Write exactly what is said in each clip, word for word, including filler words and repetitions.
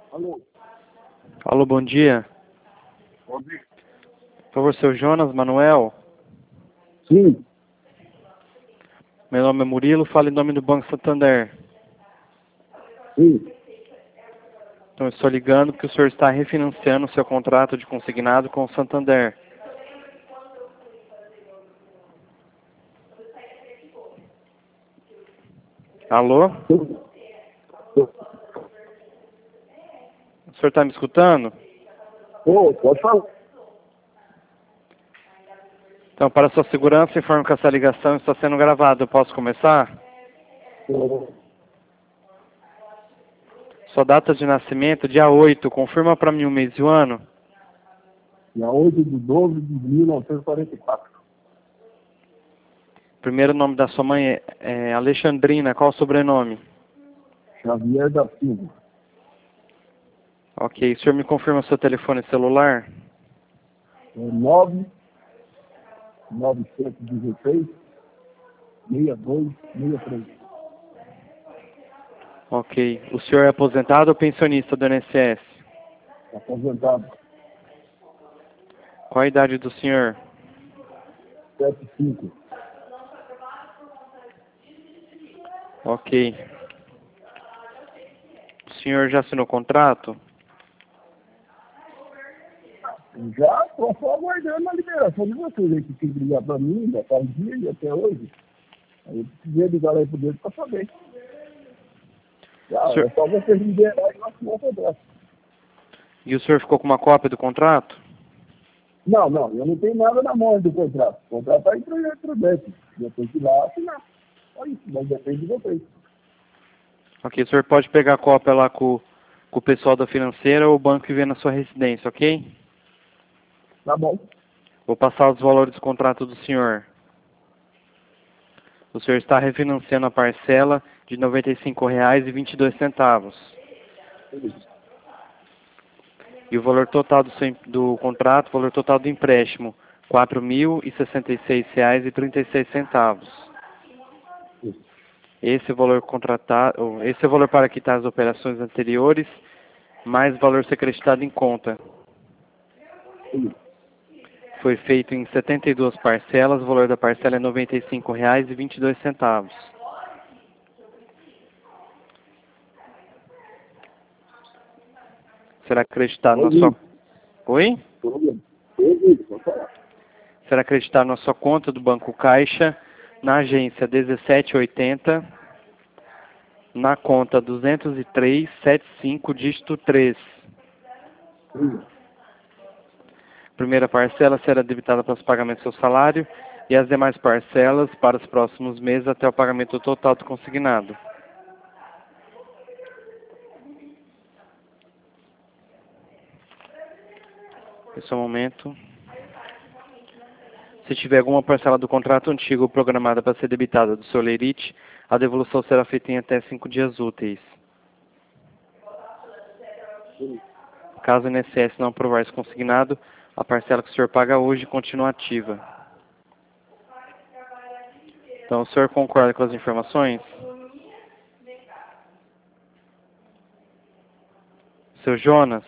Alô? Alô, bom dia. Bom dia. Por favor, seu Jonas Manuel. Sim. Meu nome é Murilo, falo em nome do Banco Santander. Sim. Então, eu estou ligando porque o senhor está refinanciando o seu contrato de consignado com o Santander. Alô? O senhor está me escutando? Ô, pode falar. Então, para sua segurança, informo que essa ligação está sendo gravada. Eu posso começar? Sua data de nascimento, dia oito. Confirma para mim o mês e o ano. Dia oito de doze de mil novecentos e quarenta e quatro. Primeiro nome da sua mãe é, é Alexandrina. Qual o sobrenome? Xavier da Silva. Ok. O senhor me confirma seu telefone celular? É nove novecentos e dezesseis, sessenta e dois, sessenta e três. Ok. O senhor é aposentado ou pensionista do I N S S? Aposentado. Qual a idade do senhor? setenta e cinco. Ok. O senhor já assinou o contrato? Já estou só aguardando a liberação de vocês aí, que tem que ligar para mim, já faz dia e até hoje. Aí eu precisei ligar aí pro dedo para saber. Já, O senhor... é só vocês liberarem e nós vamos contrato. E o senhor ficou com uma cópia do contrato? Não, não, eu não tenho nada na mão do contrato. O contrato está em projeto prudente. Eu tenho que ir lá assinar. Só isso, mas depende de vocês. Ok. O senhor pode pegar a cópia lá com, com o pessoal da financeira ou o banco que vem na sua residência, ok? Tá bom. Vou passar os valores do contrato do senhor. O senhor está refinanciando a parcela de noventa e cinco reais e vinte e dois centavos. E o valor total do, seu, do contrato, o valor total do empréstimo, quatro mil e sessenta e seis reais e trinta e seis centavos. Esse é o valor contratado, esse é o valor para quitar as operações anteriores, mais o valor ser acreditado em conta. Foi feito em setenta e duas parcelas, o valor da parcela é noventa e cinco reais e vinte e dois centavos. Será acreditado na sua... Oi? Será acreditado na sua conta do Banco Caixa, na agência dezessete oitenta, na conta duzentos e três, setenta e cinco, dígito três. Primeira parcela será debitada para os pagamentos do seu salário e as demais parcelas para os próximos meses até o pagamento total do consignado. Esse é o momento. Se tiver alguma parcela do contrato antigo programada para ser debitada do seu lerite, a devolução será feita em até cinco dias úteis. Caso o I N S S não aprovar esse consignado, a parcela que o senhor paga hoje continua ativa. Então, o senhor concorda com as informações? Seu Jonas,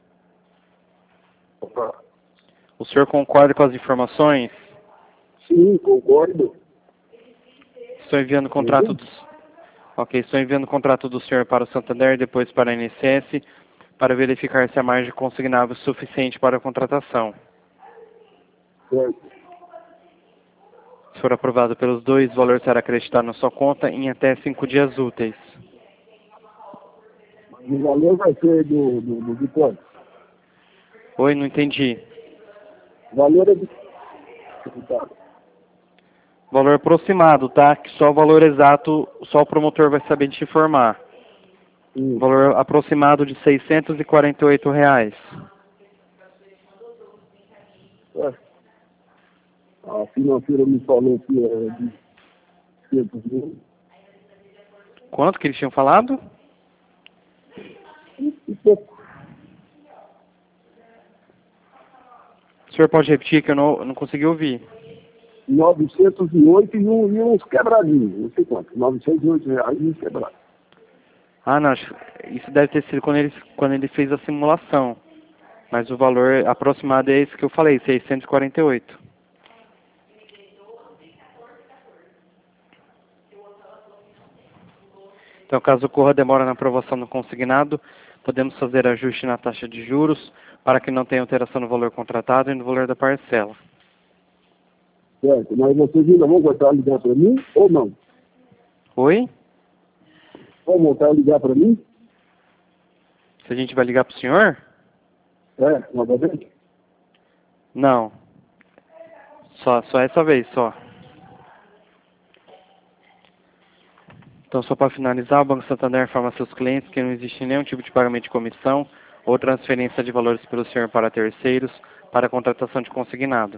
o senhor concorda com as informações? Sim, concordo. Estou enviando o contrato do... Ok, estou enviando o contrato do senhor para o Santander e depois para a I N S S para verificar se a margem consignável é suficiente para a contratação. Certo. Se for aprovado pelos dois, o valor será acreditado na sua conta em até cinco dias úteis. Mas o valor vai ser do, do, do, de quanto? Oi, não entendi. O valor é de... Valor aproximado, tá? Que só o valor exato, só o promotor vai saber te informar. Sim. Valor aproximado de seiscentos e quarenta e oito reais. É. A financeira me falou que é de seiscentos mil. Quanto que eles tinham falado? E pouco. O senhor pode repetir que eu não, eu não consegui ouvir. novecentos e oito e, um, e uns quebradinhos, não sei quanto. novecentos e oito reais e uns quebrados. Ah, não, acho- isso deve ter sido quando ele, quando ele fez a simulação. Mas o valor aproximado é esse que eu falei, seiscentos e quarenta e oito. Então, caso ocorra demora na aprovação do consignado, podemos fazer ajuste na taxa de juros para que não tenha alteração no valor contratado e no valor da parcela. Certo, mas vocês ainda vão voltar a ligar para mim ou não? Oi? Vão voltar a ligar para mim? Se a gente vai ligar para o senhor? É, novamente? Não. Só, só essa vez, só. Então, só para finalizar, o Banco Santander informa a seus clientes que não existe nenhum tipo de pagamento de comissão ou transferência de valores pelo senhor para terceiros para a contratação de consignado.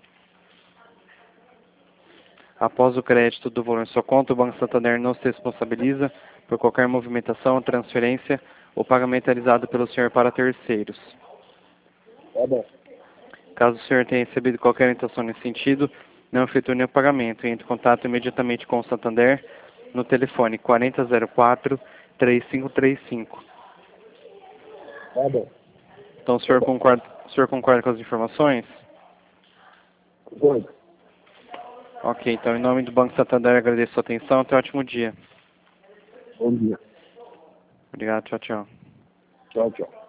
Após o crédito do valor em sua conta, o Banco Santander não se responsabiliza por qualquer movimentação, transferência ou pagamento realizado pelo senhor para terceiros. Tá bom. Caso o senhor tenha recebido qualquer orientação nesse sentido, não efetue nenhum pagamento. Entre em contato imediatamente com o Santander no telefone quarenta zero quatro, três cinco três cinco. Tá bom. Então, o senhor concorda, o senhor concorda com as informações? Concordo. Ok, então, em nome do Banco Santander, agradeço a sua atenção. Tenha um ótimo dia. Bom dia. Obrigado, tchau, tchau. Tchau, tchau.